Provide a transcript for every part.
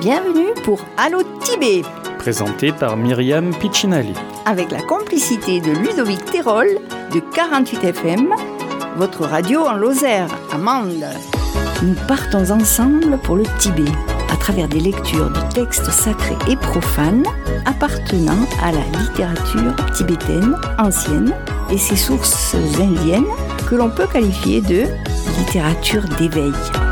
Bienvenue pour Allo Tibet, présenté par Myriam Piccinali. avec la complicité de Ludovic Terol de 48 FM, votre radio en Lozère, à Mende. Nous partons ensemble pour le Tibet, à travers des lectures de textes sacrés et profanes appartenant à la littérature tibétaine ancienne et ses sources indiennes que l'on peut qualifier de littérature d'éveil.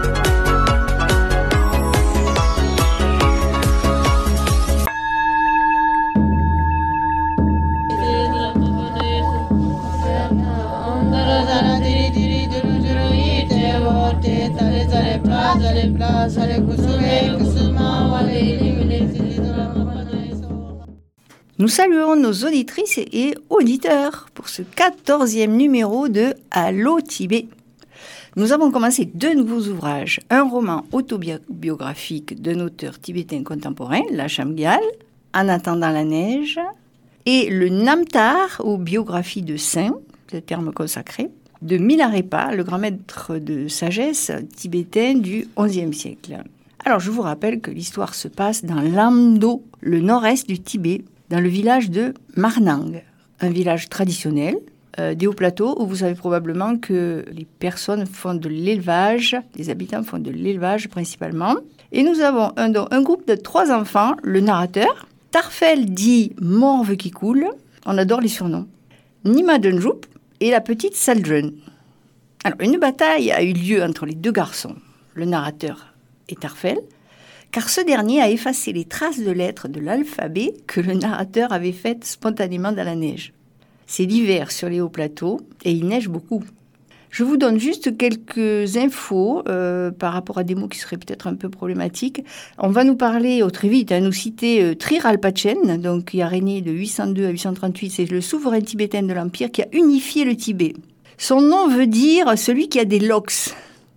Nous saluons nos auditrices et auditeurs pour ce 14e numéro de Allo Tibet. Nous avons commencé 2 nouveaux ouvrages, un roman autobiographique d'un auteur tibétain contemporain, la Chamgyal, En attendant la neige, et le Namtar, ou biographie de saint, c'est le terme consacré, de Milarepa, le grand maître de sagesse tibétain du XIe siècle. Alors je vous rappelle que l'histoire se passe dans l'Amdo, le nord-est du Tibet, dans le village de Marnang, un village traditionnel des hauts plateaux où vous savez probablement que les personnes font de l'élevage, les habitants font de l'élevage principalement. Et nous avons un groupe de 3 enfants, le narrateur, Tarfel dit Morve qui coule, on adore les surnoms, Nima Dunjup et la petite Saldrun. Alors une bataille a eu lieu entre les 2 garçons, le narrateur et Tarfel, car ce dernier a effacé les traces de lettres de l'alphabet que le narrateur avait faites spontanément dans la neige. C'est l'hiver sur les hauts plateaux et il neige beaucoup. Je vous donne juste quelques infos par rapport à des mots qui seraient peut-être un peu problématiques. On va nous parler très vite, nous citer Trir Alpachen, donc qui a régné de 802 à 838, c'est le souverain tibétain de l'Empire qui a unifié le Tibet. Son nom veut dire celui qui a des locks,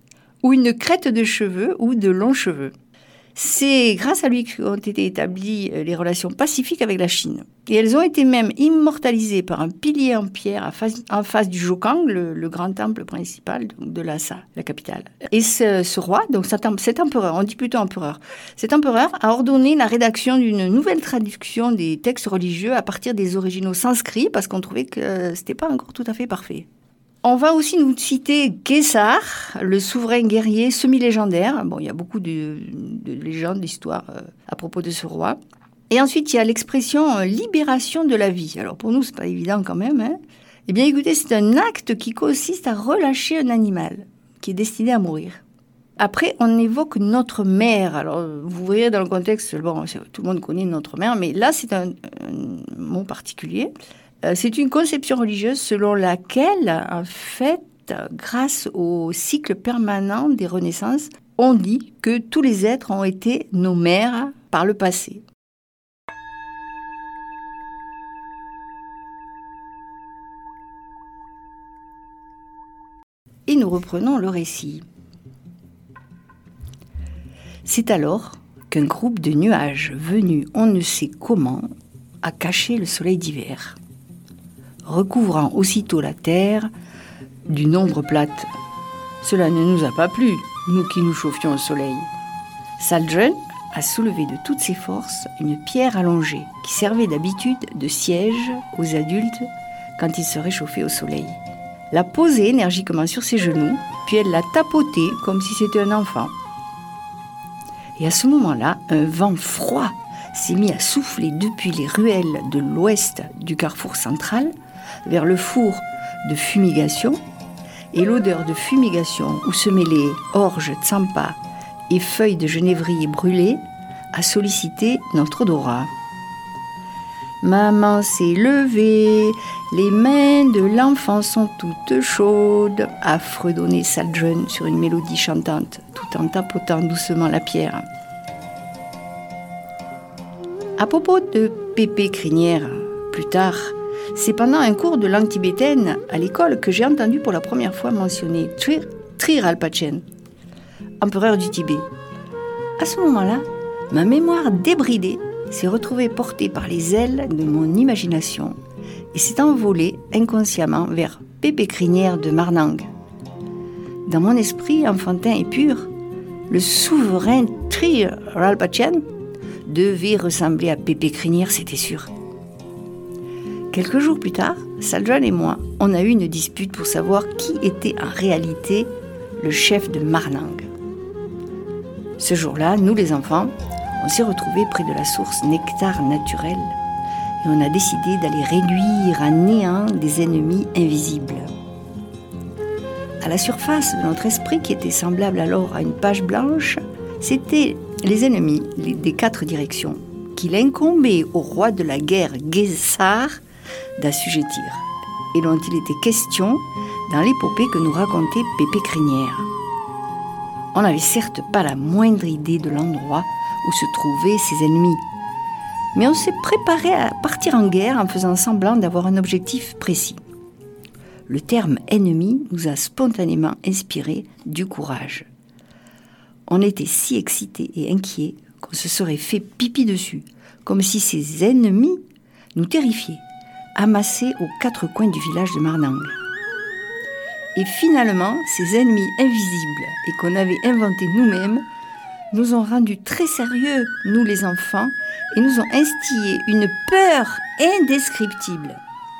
ou une crête de cheveux ou de longs cheveux. C'est grâce à lui qu'ont été établies les relations pacifiques avec la Chine. Et elles ont été même immortalisées par un pilier en pierre en face du Jokang, le grand temple principal de Lhasa, la capitale. Et ce roi, donc cet empereur, on dit plutôt empereur, cet empereur a ordonné la rédaction d'une nouvelle traduction des textes religieux à partir des originaux sanscrits, parce qu'on trouvait que c'était pas encore tout à fait parfait. On va aussi nous citer Kesar, le souverain guerrier semi-légendaire. Bon, il y a beaucoup de légendes, d'histoires à propos de ce roi. Et ensuite, il y a l'expression « libération de la vie ». Alors pour nous, c'est pas évident quand même. Eh bien, écoutez, c'est un acte qui consiste à relâcher un animal qui est destiné à mourir. Après, on évoque notre mère. Alors, vous voyez dans le contexte, bon, tout le monde connaît notre mère, mais là, c'est un mot particulier. C'est une conception religieuse selon laquelle, en fait, grâce au cycle permanent des renaissances, on dit que tous les êtres ont été nos mères par le passé. Et nous reprenons le récit. C'est alors qu'un groupe de nuages venus on ne sait comment a caché le soleil d'hiver, recouvrant aussitôt la terre d'une ombre plate. Cela ne nous a pas plu, nous qui nous chauffions au soleil. Saldrun a soulevé de toutes ses forces une pierre allongée qui servait d'habitude de siège aux adultes quand ils se réchauffaient au soleil. L'a posée énergiquement sur ses genoux, puis elle l'a tapotée comme si c'était un enfant. Et à ce moment-là, un vent froid s'est mis à souffler depuis les ruelles de l'ouest du carrefour central vers le four de fumigation, et l'odeur de fumigation où se mêlaient orge, tsampa et feuilles de genévrier brûlées a sollicité notre odorat. Maman s'est levée, les mains de l'enfant sont toutes chaudes, a fredonné Saldrun sur une mélodie chantante, tout en tapotant doucement la pierre. À propos de Pépé Crinière, plus tard, c'est pendant un cours de langue tibétaine à l'école que j'ai entendu pour la première fois mentionner Trir Alpachen, empereur du Tibet. À ce moment-là, ma mémoire débridée s'est retrouvée portée par les ailes de mon imagination et s'est envolée inconsciemment vers Pépé Crinière de Marnang. Dans mon esprit enfantin et pur, Le souverain Tri-Ralpathian devait ressembler à Pépé Crinière, c'était sûr. Quelques jours plus tard, Saldrun et moi, on a eu une dispute pour savoir qui était en réalité le chef de Marnang. Ce jour-là, nous les enfants, on s'est retrouvés près de la source Nectar naturel et on a décidé d'aller réduire à néant des ennemis invisibles. À la surface de notre esprit, qui était semblable alors à une page blanche, c'étaient les ennemis des 4 directions qu'il incombait au roi de la guerre Guessar d'assujettir et dont il était question dans l'épopée que nous racontait Pépé Crinière. On n'avait certes pas la moindre idée de l'endroit où se trouvaient ses ennemis, mais on s'est préparé à partir en guerre en faisant semblant d'avoir un objectif précis. Le terme « ennemi » nous a spontanément inspiré du courage. On était si excités et inquiets qu'on se serait fait pipi dessus, comme si ces ennemis nous terrifiaient, amassés aux 4 coins du village de Marnang. Et finalement, ces ennemis invisibles et qu'on avait inventés nous-mêmes nous ont rendus très sérieux, nous les enfants, et nous ont instillé une peur indescriptible.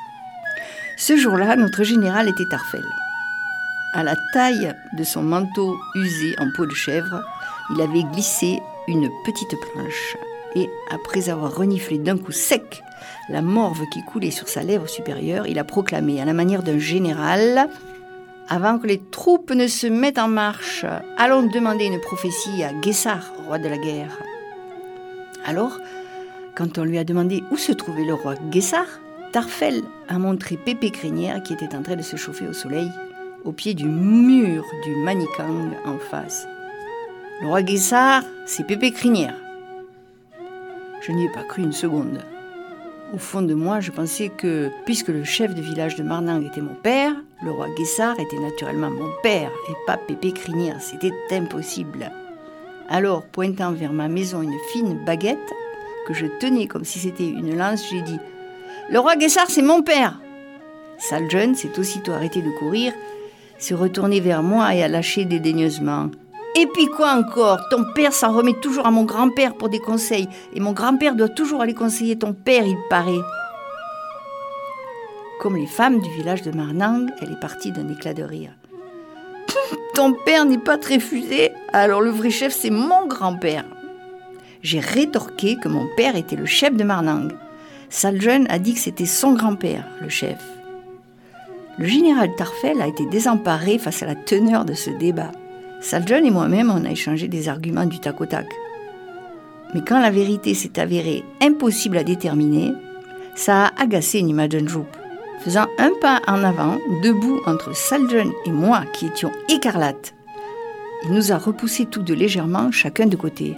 Ce jour-là, notre général était Tarfel. À la taille de son manteau usé en peau de chèvre, il avait glissé une petite planche. Et après avoir reniflé d'un coup sec la morve qui coulait sur sa lèvre supérieure, il a proclamé à la manière d'un général: avant que les troupes ne se mettent en marche, allons demander une prophétie à Guessar, roi de la guerre. Alors, quand on lui a demandé où se trouvait le roi Guessar, Tarfel a montré Pépé Crinière qui était en train de se chauffer au soleil, au pied du mur du Manikang en face. Le roi Guessar, c'est Pépé Crinière. Je n'y ai pas cru une seconde. Au fond de moi, je pensais que, puisque le chef de village de Marnang était mon père, le roi Guessar était naturellement mon père et pas Pépé Crinière. C'était impossible. Alors, pointant vers ma maison une fine baguette que je tenais comme si c'était une lance, j'ai dit: « Le roi Guessar, c'est mon père !» Saldrun s'est aussitôt arrêté de courir, s'est retourné vers moi et a lâché dédaigneusement: « Et puis quoi encore? Ton père s'en remet toujours à mon grand-père pour des conseils, et mon grand-père doit toujours aller conseiller ton père, il paraît. » Comme les femmes du village de Marnang, elle est partie d'un éclat de rire. « Ton père n'est pas très fusé, alors le vrai chef, c'est mon grand-père. » J'ai rétorqué que mon père était le chef de Marnang. Saldrun a dit que c'était son grand-père, le chef. Le général Tarfel a été désemparé face à la teneur de ce débat. Saldrun et moi-même, on a échangé des arguments du tac au tac. Mais quand la vérité s'est avérée impossible à déterminer, ça a agacé Nimajanjup. Faisant un pas en avant, debout entre Saldrun et moi qui étions écarlates, il nous a repoussés tous deux légèrement, chacun de côté.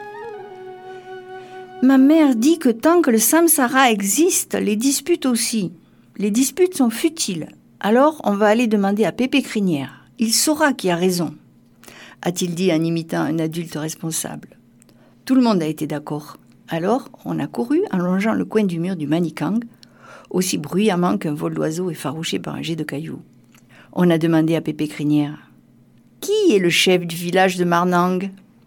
Ma mère dit que tant que le samsara existe, les disputes aussi. Les disputes sont futiles. Alors on va aller demander à Pépé Crinière. Il saura qui a raison, a-t-il dit en imitant un adulte responsable. Tout le monde a été d'accord. Alors on a couru en longeant le coin du mur du Manikang, aussi bruyamment qu'un vol d'oiseau effarouché par un jet de cailloux. On a demandé à Pépé Crinière: « Qui est le chef du village de Marnang ?»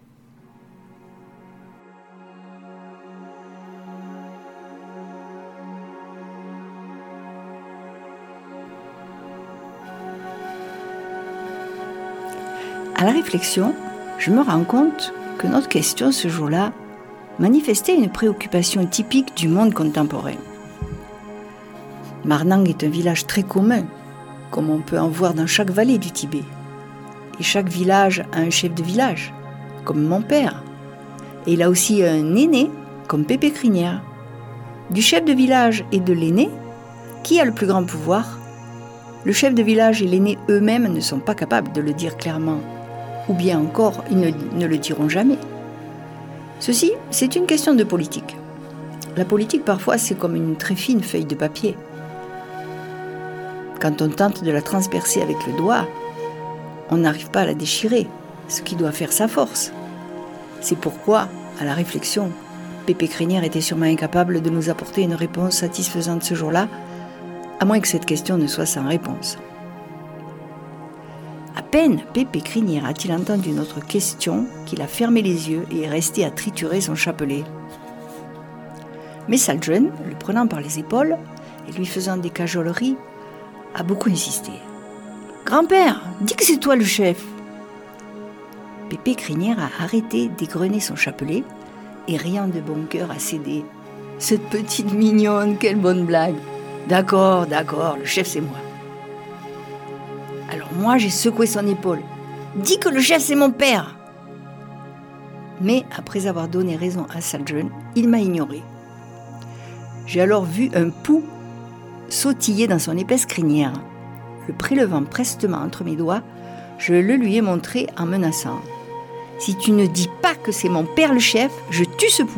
À la réflexion, je me rends compte que notre question ce jour-là manifestait une préoccupation typique du monde contemporain. Marnang est un village très commun, comme on peut en voir dans chaque vallée du Tibet. Et chaque village a un chef de village, comme mon père. Et il a aussi un aîné, comme Pépé Crinière. Du chef de village et de l'aîné, qui a le plus grand pouvoir ? Le chef de village et l'aîné eux-mêmes ne sont pas capables de le dire clairement. Ou bien encore, ils ne le diront jamais. Ceci, c'est une question de politique. La politique, parfois, c'est comme une très fine feuille de papier. Quand on tente de la transpercer avec le doigt, on n'arrive pas à la déchirer, ce qui doit faire sa force. C'est pourquoi, à la réflexion, Pépé Crinière était sûrement incapable de nous apporter une réponse satisfaisante ce jour-là, à moins que cette question ne soit sans réponse. À peine Pépé Crinière a-t-il entendu notre question qu'il a fermé les yeux et est resté à triturer son chapelet. Mais Saldren, le prenant par les épaules et lui faisant des cajoleries, a beaucoup insisté. « Grand-père, dis que c'est toi le chef !» Pépé Crinière a arrêté d'égrener son chapelet et, riant de bon cœur, a cédé. « Cette petite mignonne, quelle bonne blague !»« D'accord, le chef c'est moi. » Alors moi, j'ai secoué son épaule. « Dis que le chef c'est mon père !» Mais après avoir donné raison à Saldren, il m'a ignoré. J'ai alors vu un pouls sautiller dans son épaisse crinière. Le prélevant prestement entre mes doigts, je le lui ai montré en menaçant. « Si tu ne dis pas que c'est mon père le chef, je tue ce pouls !»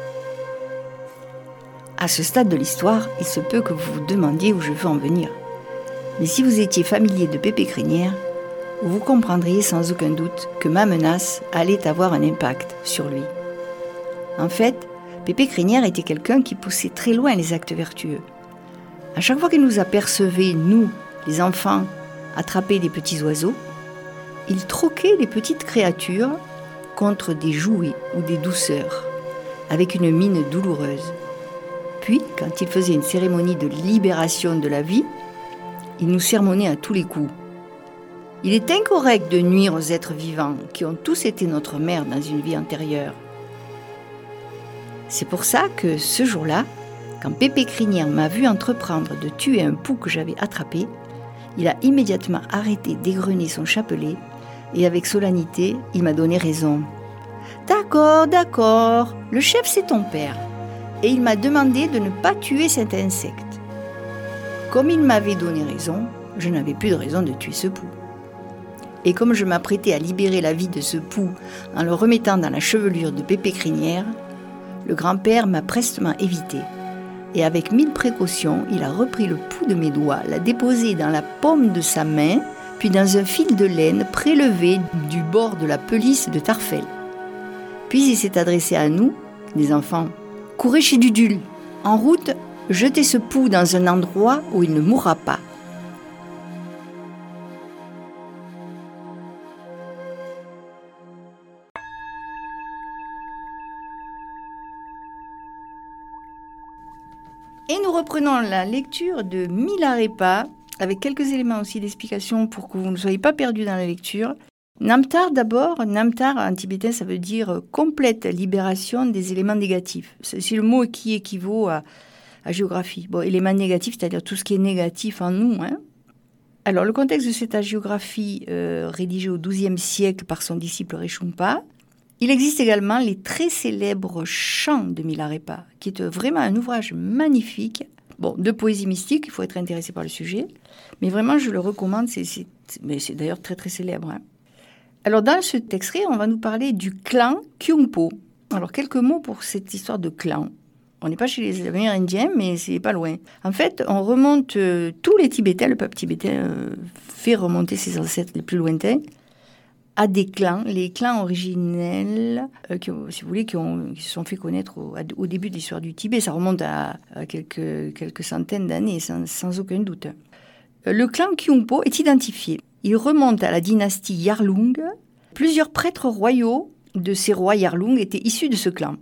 À ce stade de l'histoire, il se peut que vous vous demandiez où je veux en venir. Mais si vous étiez familier de Pépé Crinière, vous comprendriez sans aucun doute que ma menace allait avoir un impact sur lui. En fait, Pépé Crinière était quelqu'un qui poussait très loin les actes vertueux. À chaque fois qu'il nous apercevait, nous, les enfants, attraper des petits oiseaux, il troquait les petites créatures contre des jouets ou des douceurs, avec une mine douloureuse. Puis, quand il faisait une cérémonie de libération de la vie, il nous sermonnait à tous les coups. Il est incorrect de nuire aux êtres vivants qui ont tous été notre mère dans une vie antérieure. C'est pour ça que ce jour-là, quand Pépé Crinière m'a vu entreprendre de tuer un pouls que j'avais attrapé, il a immédiatement arrêté d'égrener son chapelet et avec solennité, il m'a donné raison. « D'accord, le chef c'est ton père. » Et il m'a demandé de ne pas tuer cet insecte. Comme il m'avait donné raison, je n'avais plus de raison de tuer ce pouls. Et comme je m'apprêtais à libérer la vie de ce pouls en le remettant dans la chevelure de Pépé Crinière, le grand-père m'a prestement évité. Et avec 1000 précautions, il a repris le pouls de mes doigts, l'a déposé dans la paume de sa main, puis dans un fil de laine prélevé du bord de la pelisse de Tarfel. Puis il s'est adressé à nous, les enfants. « Courez chez Dudule. En route, jetez ce pouls dans un endroit où il ne mourra pas. » Et nous reprenons la lecture de Milarepa, avec quelques éléments aussi d'explication pour que vous ne soyez pas perdus dans la lecture. Namtar d'abord, Namtar en tibétain ça veut dire complète libération des éléments négatifs. C'est le mot qui équivaut à géographie. Bon, éléments négatifs, c'est-à-dire tout ce qui est négatif en nous. Hein. Alors le contexte de cette hagiographie rédigée au XIIe siècle par son disciple Rechungpa. Il existe également les très célèbres chants de Milarepa, qui est vraiment un ouvrage magnifique. Bon, de poésie mystique, il faut être intéressé par le sujet. Mais vraiment, je le recommande, mais c'est d'ailleurs très très célèbre. Hein. Alors dans ce extrait, on va nous parler du clan Kyungpo. Alors quelques mots pour cette histoire de clan. On n'est pas chez les Amérindiens, mais c'est pas loin. En fait, on remonte tous les Tibétains, le peuple tibétain fait remonter ses ancêtres les plus lointains, à des clans, les clans originels, qui se sont fait connaître au début de l'histoire du Tibet. Ça remonte à quelques centaines d'années, sans aucun doute. Le clan Kyungpo est identifié. Il remonte à la dynastie Yarlung. Plusieurs prêtres royaux de ces rois Yarlung étaient issus de ce clan.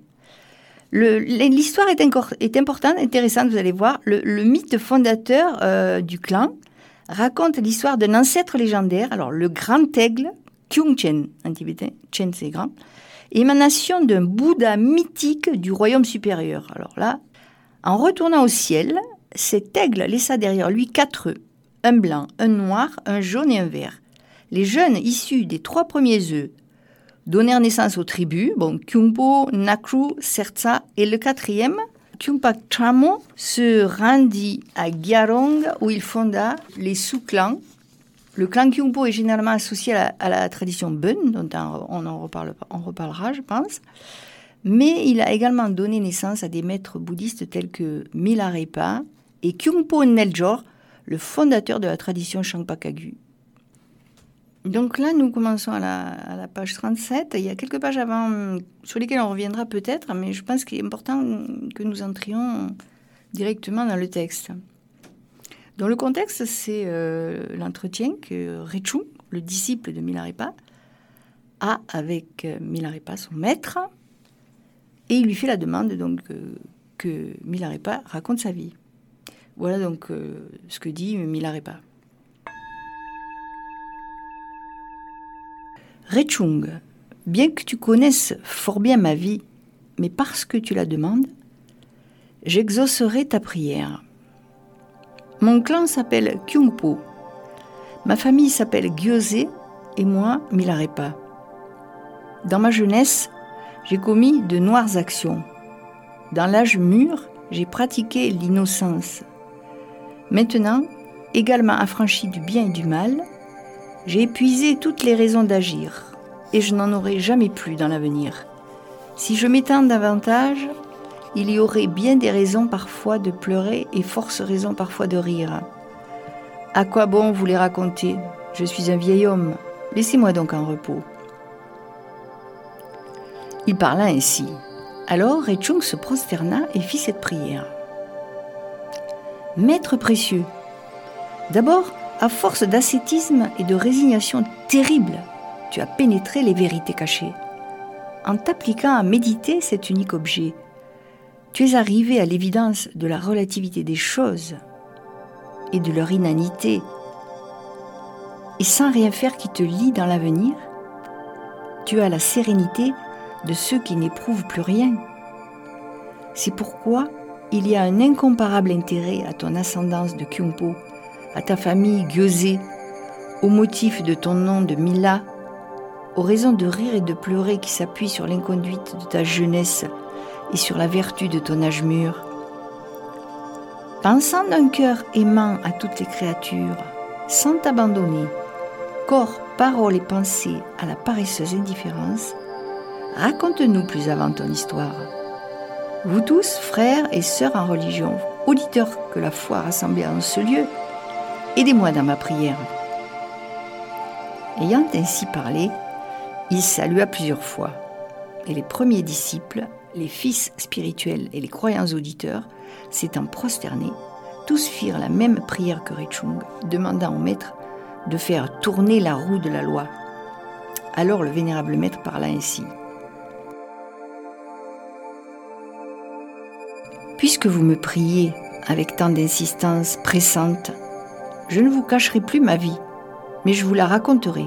L'histoire est importante, intéressante, vous allez voir. Le mythe fondateur du clan raconte l'histoire d'un ancêtre légendaire, alors le grand aigle, Kyungchen, en tibétain, Chen c'est grand, émanation d'un Bouddha mythique du royaume supérieur. Alors là, en retournant au ciel, cet aigle laissa derrière lui 4 œufs, un blanc, un noir, un jaune et un vert. Les jeunes issus des 3 premiers œufs donnèrent naissance aux tribus, Kyungpo, Nakru, Sertsa, et le 4e, Kyungpak Tramo, se rendit à Gyarong où il fonda les sous-clans. Le clan Kyungpo est généralement associé à la tradition Bön, dont on reparlera, je pense. Mais il a également donné naissance à des maîtres bouddhistes tels que Milarepa et Kyungpo Neljor, le fondateur de la tradition Shangpa Kagyu. Donc là, nous commençons à la page 37. Il y a quelques pages avant sur lesquelles on reviendra peut-être, mais je pense qu'il est important que nous entrions directement dans le texte. Donc le contexte, c'est l'entretien que Rechung le disciple de Milarépa, a avec Milarépa son maître, et il lui fait la demande donc que Milarépa raconte sa vie. Voilà donc ce que dit Milarépa. Rechung, bien que tu connaisses fort bien ma vie, mais parce que tu la demandes, j'exaucerai ta prière. Mon clan s'appelle Kyungpo, ma famille s'appelle Gyose et moi Milarépa. Dans ma jeunesse, j'ai commis de noires actions. Dans l'âge mûr, j'ai pratiqué l'innocence. Maintenant, également affranchi du bien et du mal, j'ai épuisé toutes les raisons d'agir et je n'en aurai jamais plus dans l'avenir. Si je m'étends davantage, il y aurait bien des raisons parfois de pleurer et force raisons parfois de rire. À quoi bon vous les raconter? Je suis un vieil homme, laissez-moi donc en repos. Il parla ainsi. Alors Rechung se prosterna et fit cette prière. Maître précieux, d'abord, à force d'ascétisme et de résignation terrible, tu as pénétré les vérités cachées. En t'appliquant à méditer cet unique objet, tu es arrivé à l'évidence de la relativité des choses et de leur inanité. Et sans rien faire qui te lie dans l'avenir, tu as la sérénité de ceux qui n'éprouvent plus rien. C'est pourquoi il y a un incomparable intérêt à ton ascendance de Kyungpo, à ta famille Gyose, au motif de ton nom de Mila, aux raisons de rire et de pleurer qui s'appuient sur l'inconduite de ta jeunesse et sur la vertu de ton âge mûr. Pensant d'un cœur aimant à toutes les créatures, sans t'abandonner, corps, parole et pensée à la paresseuse indifférence, raconte-nous plus avant ton histoire. Vous tous, frères et sœurs en religion, auditeurs que la foi rassemblée en ce lieu, aidez-moi dans ma prière. Ayant ainsi parlé, il salua plusieurs fois, et les premiers disciples, les fils spirituels et les croyants auditeurs, s'étant prosternés, tous firent la même prière que Rechung, demandant au maître de faire tourner la roue de la loi. Alors le vénérable maître parla ainsi. Puisque vous me priez avec tant d'insistance pressante, je ne vous cacherai plus ma vie, mais je vous la raconterai.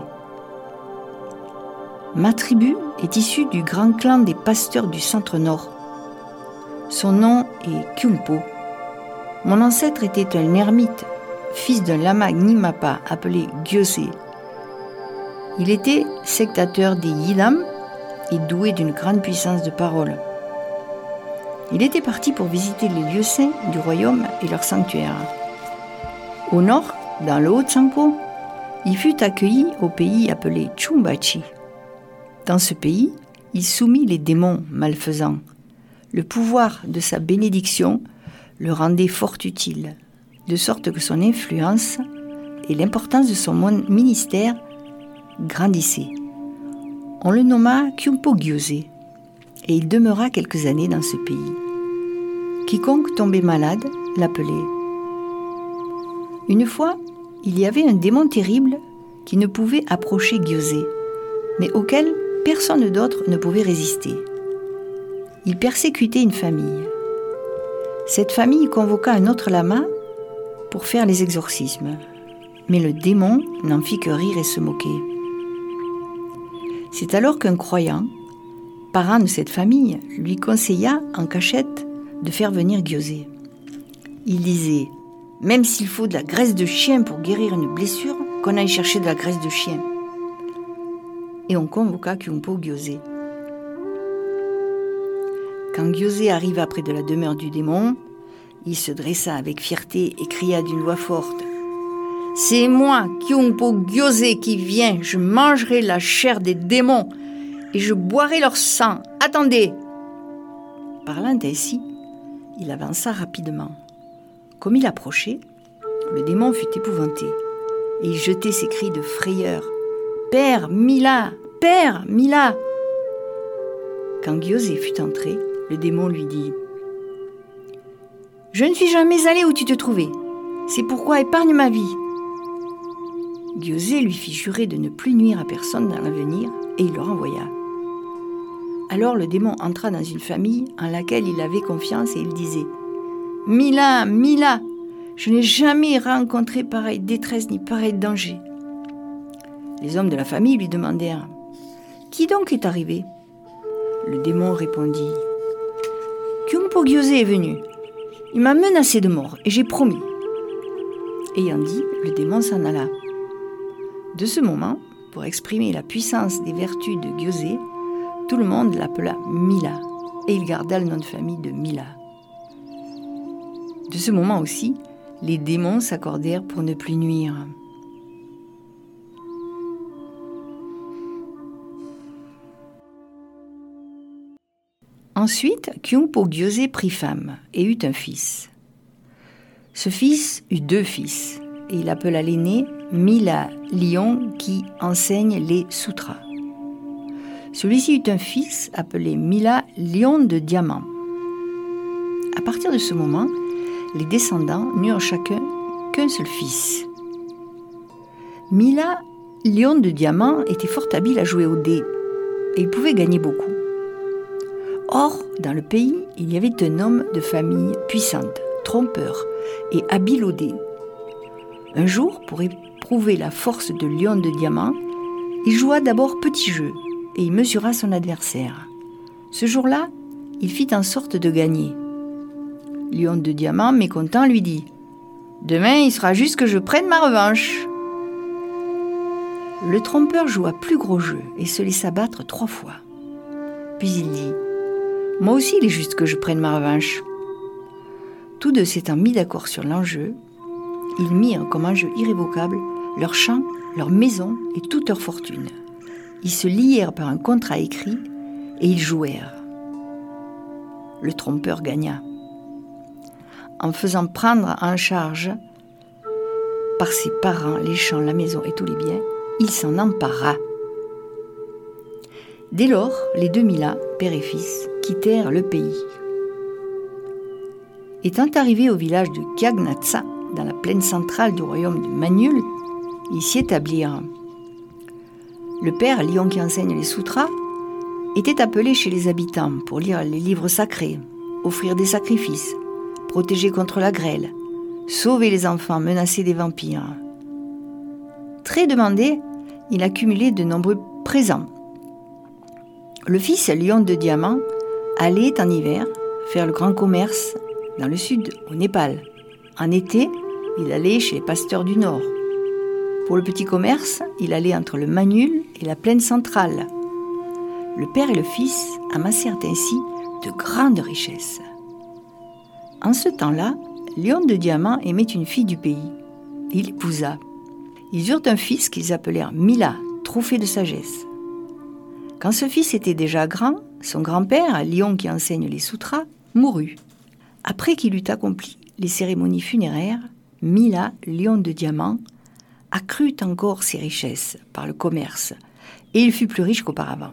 Ma tribu est issue du grand clan des pasteurs du centre-nord. Son nom est Kyungpo. Mon ancêtre était un ermite, fils d'un lama Gnimapa appelé Gyose. Il était sectateur des Yidam et doué d'une grande puissance de parole. Il était parti pour visiter les lieux saints du royaume et leurs sanctuaires. Au nord, dans le Haut-Tsampo, il fut accueilli au pays appelé Chumbachi. Dans ce pays, il soumit les démons malfaisants. Le pouvoir de sa bénédiction le rendait fort utile, de sorte que son influence et l'importance de son ministère grandissaient. On le nomma Kyungpo Gyose, et il demeura quelques années dans ce pays. Quiconque tombait malade l'appelait. Une fois, il y avait un démon terrible qui ne pouvait approcher Gyose, mais auquel personne d'autre ne pouvait résister. Il persécutait une famille. Cette famille convoqua un autre lama pour faire les exorcismes, mais le démon n'en fit que rire et se moquer. C'est alors qu'un croyant, parent de cette famille, lui conseilla en cachette de faire venir Gyose. Il disait « Même s'il faut de la graisse de chien pour guérir une blessure, qu'on aille chercher de la graisse de chien. » Et on convoqua Kyungpo Gyose. Quand Gyose arriva près de la demeure du démon, il se dressa avec fierté et cria d'une voix forte « C'est moi, Kyungpo Gyose, qui viens, je mangerai la chair des démons et je boirai leur sang. Attendez !» Parlant ainsi, il avança rapidement. Comme il approchait, le démon fut épouvanté et il jetait ses cris de frayeur. « Père Mila! Père Mila !» Quand Gyose fut entré, le démon lui dit « « Je ne suis jamais allé où tu te trouvais. C'est pourquoi épargne ma vie. » Gyosé lui fit jurer de ne plus nuire à personne dans l'avenir et il le renvoya. Alors le démon entra dans une famille en laquelle il avait confiance et il disait « Mila, Mila, je n'ai jamais rencontré pareille détresse ni pareil danger. » Les hommes de la famille lui demandèrent « Qui donc est arrivé ?» Le démon répondit « Kyungpo Gyosé est venu. Il m'a menacé de mort et j'ai promis. » Ayant dit, le démon s'en alla. De ce moment, pour exprimer la puissance des vertus de Gyosé, tout le monde l'appela Mila et il garda le nom de famille de Mila. De ce moment aussi, les démons s'accordèrent pour ne plus nuire. Ensuite, Kyungpo Gyosé prit femme et eut un fils. Ce fils eut 2 fils et il appela l'aîné Mila Lion qui enseigne les sutras. Celui-ci eut un fils appelé Mila Lion de diamant. À partir de ce moment, les descendants n'eurent chacun qu'un seul fils. Mila Lion de diamant était fort habile à jouer aux dés et il pouvait gagner beaucoup. Or, dans le pays, il y avait un homme de famille puissante, trompeur et habile aux dés. Un jour, pour éprouver la force de Lion de diamant, il joua d'abord petit jeu et il mesura son adversaire. Ce jour-là, il fit en sorte de gagner. Lion de diamant, mécontent, lui dit « Demain, il sera juste que je prenne ma revanche. » Le trompeur joua plus gros jeu et se laissa battre 3 fois. Puis il dit « Moi aussi, il est juste que je prenne ma revanche. » Tous deux s'étant mis d'accord sur l'enjeu, ils mirent comme enjeu irrévocable leurs champs, leurs maisons et toute leur fortune. Ils se lièrent par un contrat écrit et ils jouèrent. Le trompeur gagna. En faisant prendre en charge par ses parents les champs, la maison et tous les biens, il s'en empara. Dès lors, les 2 Mila, père et fils, quittèrent le pays. Étant arrivés au village de Gyagnatsa, dans la plaine centrale du royaume de Manyul, ils s'y établirent. Le père, Lion qui enseigne les sutras, était appelé chez les habitants pour lire les livres sacrés, offrir des sacrifices, protéger contre la grêle, sauver les enfants menacés des vampires. Très demandé, il accumulait de nombreux présents. Le fils, Lion de diamant, allait en hiver faire le grand commerce dans le sud, au Népal. En été, il allait chez les pasteurs du nord. Pour le petit commerce, il allait entre le Manyul et la plaine centrale. Le père et le fils amassèrent ainsi de grandes richesses. En ce temps-là, Lion de diamant aimait une fille du pays. Il l'épousa. Ils eurent un fils qu'ils appelèrent Mila, trophée de sagesse. Quand ce fils était déjà grand, son grand-père, Lion qui enseigne les sutras, mourut. Après qu'il eut accompli les cérémonies funéraires, Mila, Lion de diamant, accrut encore ses richesses par le commerce et il fut plus riche qu'auparavant.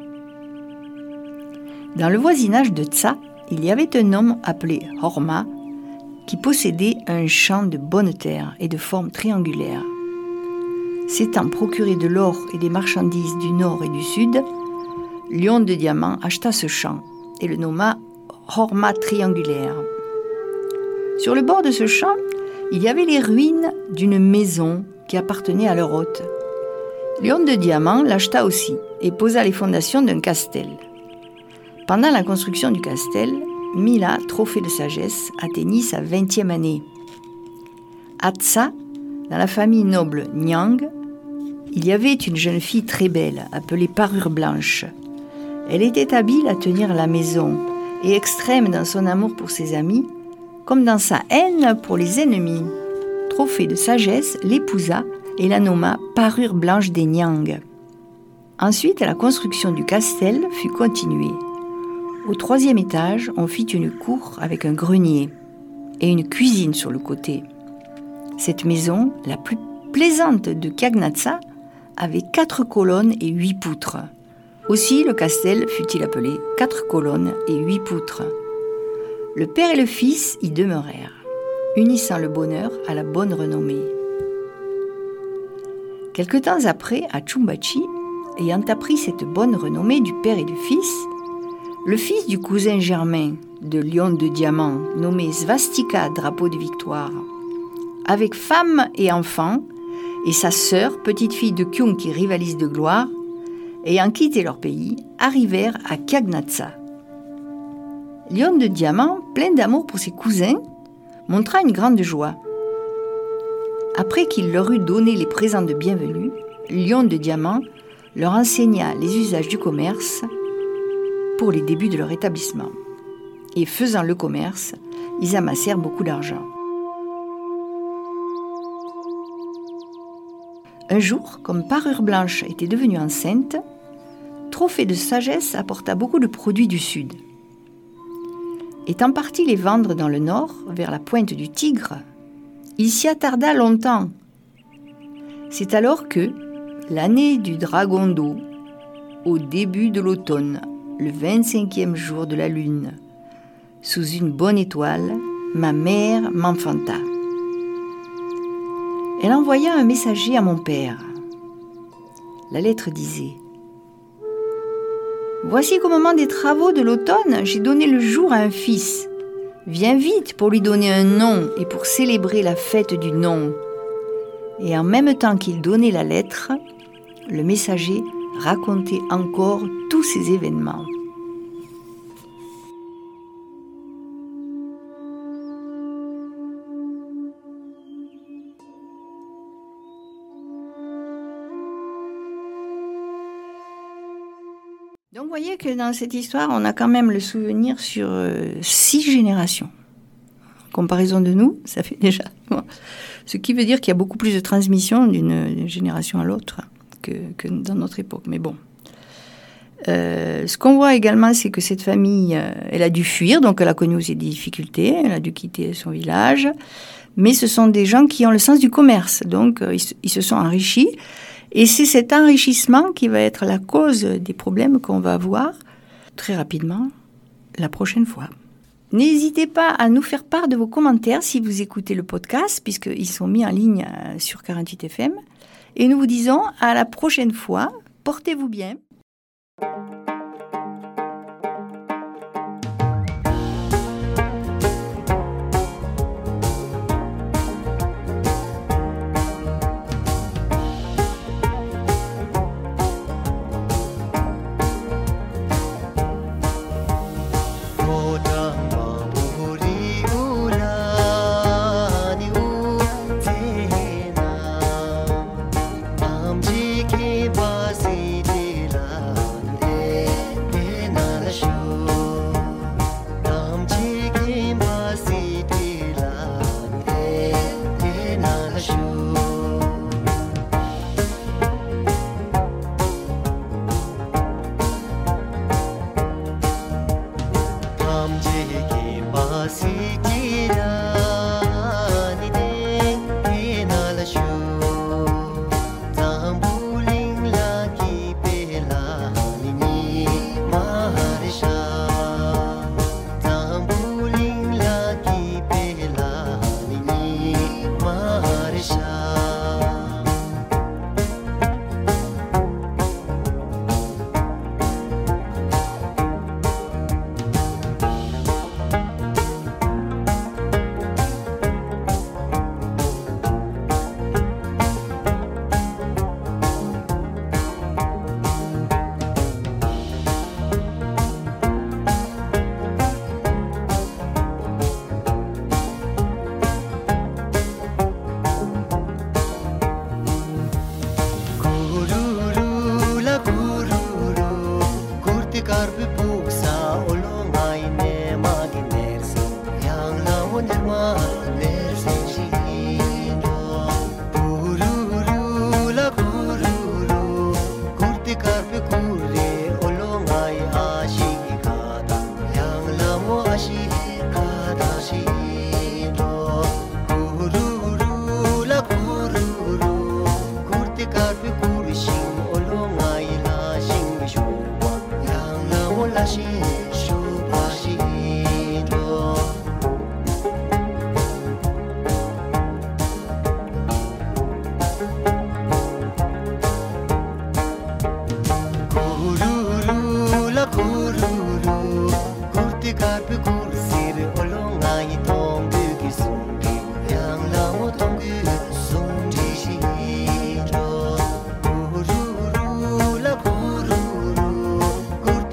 Dans le voisinage de Tsa, il y avait un homme appelé Horma qui possédait un champ de bonne terre et de forme triangulaire. S'étant procuré de l'or et des marchandises du nord et du sud, Lion de diamant acheta ce champ et le nomma Horma triangulaire. Sur le bord de ce champ, il y avait les ruines d'une maison qui appartenait à leur hôte. Lion de diamant l'acheta aussi et posa les fondations d'un castel. Pendant la construction du castel, Mila, trophée de sagesse, atteignit sa 20e année. À Tsa, dans la famille noble Nyang, il y avait une jeune fille très belle, appelée Parure Blanche. Elle était habile à tenir la maison et extrême dans son amour pour ses amis, comme dans sa haine pour les ennemis. Trophée de sagesse l'épousa et la nomma Parure Blanche des Nyang. Ensuite, la construction du castel fut continuée. Au 3e étage, on fit une cour avec un grenier et une cuisine sur le côté. Cette maison, la plus plaisante de Gyagnatsa, avait 4 colonnes et 8 poutres. Aussi, le castel fut-il appelé 4 colonnes et 8 poutres. Le père et le fils y demeurèrent, unissant le bonheur à la bonne renommée. Quelque temps après, à Chumbachi, ayant appris cette bonne renommée du père et du fils, le fils du cousin germain de Lion de Diamant, nommé Svastika, drapeau de victoire, avec femme et enfants, et sa sœur, petite fille de Kyung qui rivalise de gloire, ayant quitté leur pays, arrivèrent à Kyagnatsa. Lion de Diamant, plein d'amour pour ses cousins, montra une grande joie. Après qu'il leur eut donné les présents de bienvenue, Lion de Diamant leur enseigna les usages du commerce pour les débuts de leur établissement. Et faisant le commerce, ils amassèrent beaucoup d'argent. Un jour, comme Parure Blanche était devenue enceinte, Trophée de Sagesse apporta beaucoup de produits du sud. Étant parti les vendre dans le nord, vers la pointe du Tigre, il s'y attarda longtemps. C'est alors que, l'année du dragon d'eau, au début de l'automne, le 25e jour de la lune, sous une bonne étoile, ma mère m'enfanta. Elle envoya un messager à mon père. La lettre disait « Voici qu'au moment des travaux de l'automne, j'ai donné le jour à un fils. Viens vite pour lui donner un nom et pour célébrer la fête du nom. » Et en même temps qu'il donnait la lettre, le messager racontait encore tous ces événements. Donc vous voyez que dans cette histoire, on a quand même le souvenir sur 6 générations. En comparaison de nous, ça fait déjà... Bon. Ce qui veut dire qu'il y a beaucoup plus de transmission d'une génération à l'autre que dans notre époque. Mais bon. Ce qu'on voit également, c'est que cette famille, elle a dû fuir, donc elle a connu aussi des difficultés, elle a dû quitter son village. Mais ce sont des gens qui ont le sens du commerce, donc ils se sont enrichis. Et c'est cet enrichissement qui va être la cause des problèmes qu'on va avoir très rapidement la prochaine fois. N'hésitez pas à nous faire part de vos commentaires si vous écoutez le podcast, puisqu'ils sont mis en ligne sur 48 FM. Et nous vous disons à la prochaine fois. Portez-vous bien.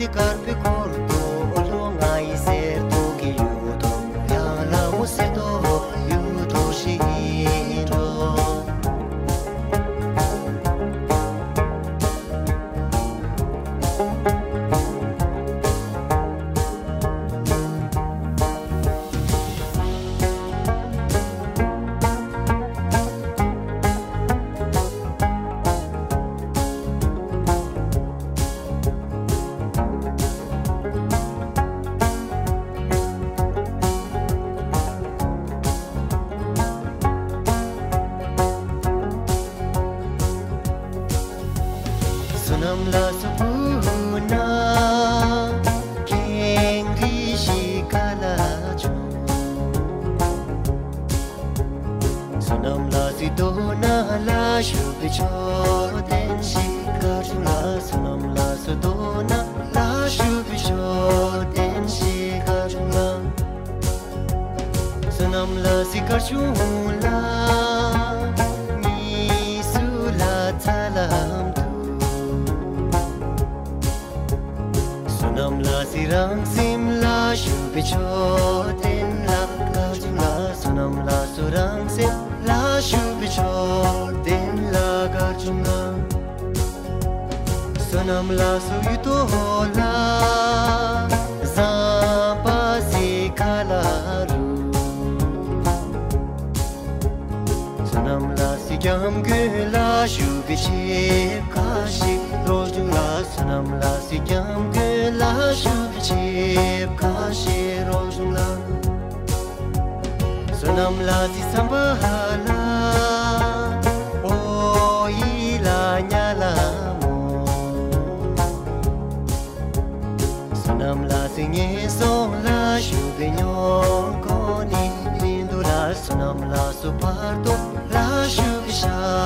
carpe corto olongai serto che yuto ya la museto yuto shiro sunam la supuna kengri shikala chu sunam la sidona la shubicho den shikala sunam la sidona la shubicho den shikala sunam la sikarchula ni sula talam sunam la sirang sim la shubicho den la garjuna sunam la surang sim la shubicho den la garjuna sunam la suyuto la zamba sikalaru sunam la sigyam gula shubichi kashi rojula sunam la sigyam gula shubichi kashi rojula sunam la sambala o ila nyala mo sunam la singe song la shubinyon koni lindula sunam la suparto la shubisha